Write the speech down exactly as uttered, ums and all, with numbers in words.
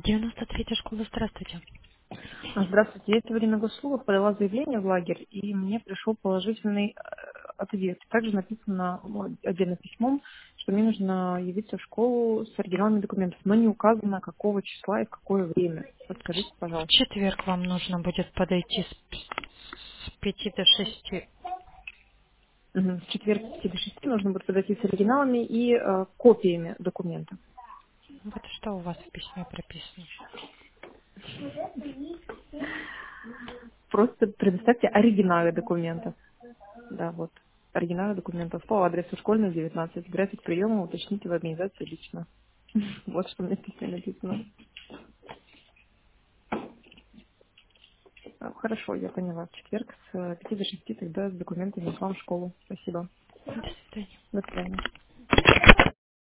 девяносто третья школа, здравствуйте. А, Здравствуйте, я сегодня на госуслугах подала заявление в лагерь, и мне пришел положительный э, ответ. Также написано ну, отдельно письмом, что мне нужно явиться в школу с оригиналами документов, но не указано, какого числа и в какое время. Подскажите, В пожалуйста. четверг вам нужно будет подойти с, с пяти до шести. Мгм. В четверг с пяти до шести нужно будет подойти с оригиналами и э, копиями документов. Вот что у вас в письме прописано. Просто предоставьте оригиналы документов. Да, вот. Оригиналы документов по адресу школьная, девятнадцать. График приема уточните в организации лично. Вот что мне в письме написано. А, Хорошо, я поняла. В четверг с э, пяти до шести тогда с документами к вам в школу. Спасибо. До свидания. До свидания.